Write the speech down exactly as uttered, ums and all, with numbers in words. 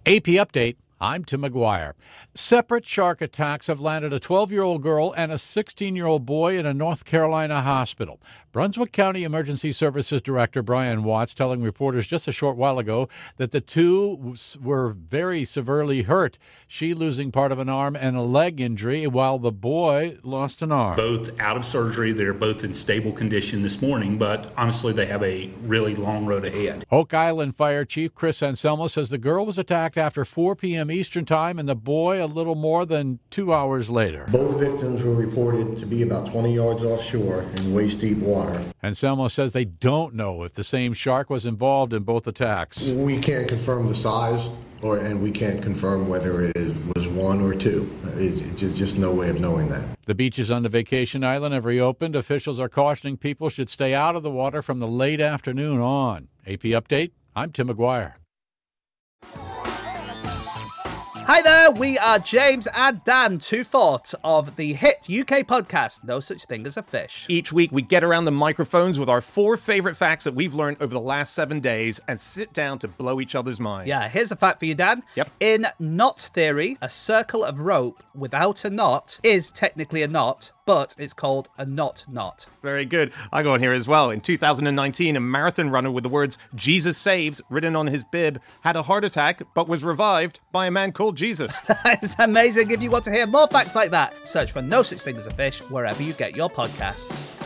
A P Update. I'm Tim McGuire. Separate shark attacks have landed a twelve-year-old girl and a sixteen-year-old boy in a North Carolina hospital. Brunswick County Emergency Services Director Brian Watts telling reporters just a short while ago that the two were very severely hurt, she losing part of an arm and a leg injury, while the boy lost an arm. Both out of surgery. They're both in stable condition this morning, but honestly, they have a really long road ahead. Oak Island Fire Chief Chris Anselmo says the girl was attacked after four p.m. Eastern Time and the boy a little more than two hours later. Both victims were reported to be about twenty yards offshore in waist-deep water. Anselmo says they don't know if the same shark was involved in both attacks. We can't confirm the size, or and we can't confirm whether it is, was one or two. It's, it's just no way of knowing that. The beaches on the vacation island have reopened. Officials are cautioning people should stay out of the water from the late afternoon on. A P Update, I'm Tim McGuire. Hi there, we are James and Dan, two-fourths of the hit U K podcast, No Such Thing as a Fish. Each week, we get around the microphones with our four favorite facts that we've learned over the last seven days and sit down to blow each other's mind. Yeah, here's a fact for you, Dan. Yep. In knot theory, a circle of rope without a knot is technically a knot, but it's called a knot knot. Very good. I go on here as well. In two thousand nineteen, a marathon runner with the words Jesus Saves written on his bib had a heart attack but was revived by a man called Jesus. That is amazing. If you want to hear more facts like that, search for No Such Thing as a Fish wherever you get your podcasts.